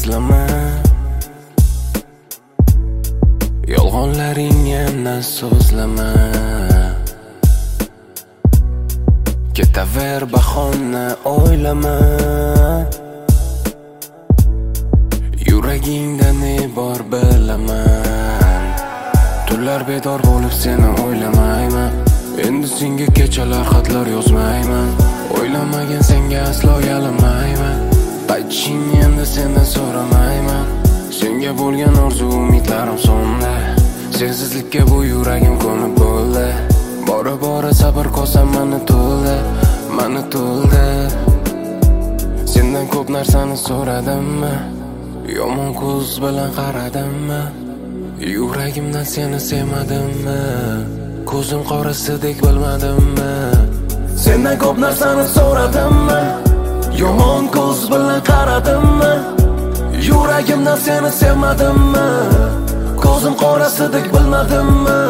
so'zlama, yolg'onlaring yana so'zlama. Ketaver bahona o'ylama, yuragingda ne bor bilaman. Tunlar bedor bo'lib seni o'ylamayman, endi senga kechalar xatlar yozmayman. O'ylamagan senga aslo yalamayman, qaytishingni endi sendan so'ramayman. Senga bo'lgan orzu umidlarim so'ndi, sensizlikka bu yuragim ko'nib bo'ldi. Bora bora sabr qolsam mani to'ldi. Sendan ko'p narsani so'radimmi, yomon ko'z bilan qaradimmi, yuragimdan seni sevmadimmi, ko'zim qorasidek bilmadimmi. Sendan ko'p narsani so'radimmi, yomon ko'z bilan qaradimmi, yuragimdan seni sevmadimmi, ko'zim qorasidek bilmadimmi.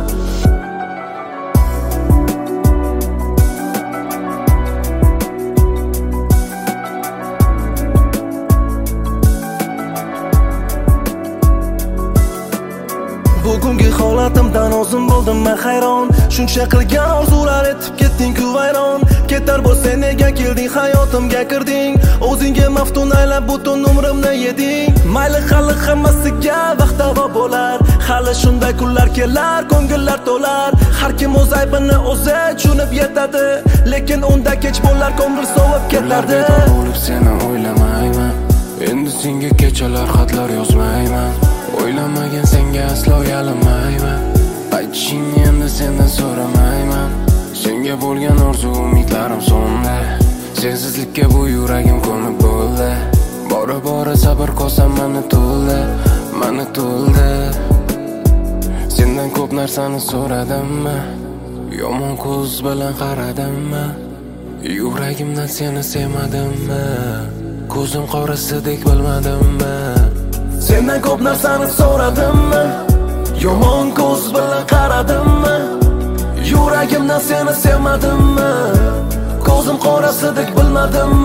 Bugungi holatimdan o'zim bo'ldim men hayron. Shuncha qilgan orzular etib ketding-ku vayron. Ketar bo'lsa nega kelding, hayotimga kirding. O'zingga maftun aylab butun umrimni yeding. Mayli hali hammasiga vaqt davo bo'lar, hali shunday kunlar kelar, ko'ngillar to'lar. Har kim o'z aybini o'zi tushunib yetadi, lekin unda kech bo'lar, ko'ngil sovib ketadi. Bo'lib seni o'ylamayman, endi senga kechalar xatlar yozmayman. O'ylamagan senga aslo yalamayman, qaytishingni endi sendan so'ramayman. Senga bo'lgan orzu umidlarim so'ndi, sensizlikka bu yuragim ko'nib bo'ldi. Bora bora sabr qolsam mani to'ldi. Sendan ko'p narsani so'radimmi, yomon ko'z bilan qaradimmi, yuragimdan seni sevmadimmi, ko'zim qorasidek bilmadimmi. Sendan ko'p narsani so'radimmi, yomon ko'z bilan qaradimmi, yuragimdan seni sevmadimmi, ko'zim qorasidek bilmadimmi.